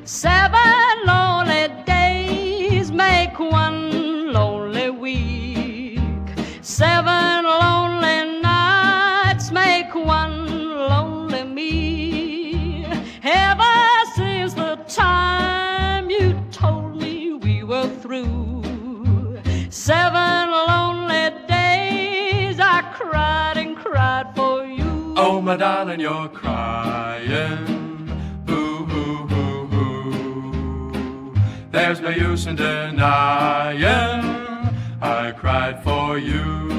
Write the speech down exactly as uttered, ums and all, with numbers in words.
Seven lonely days make one lonely week. Seven lonely nights make one lonely me. Ever since the time you told me we were through, seven lonely days I cried and cried for you. Oh, my darling, you're crying. There's no use in denying I cried for you.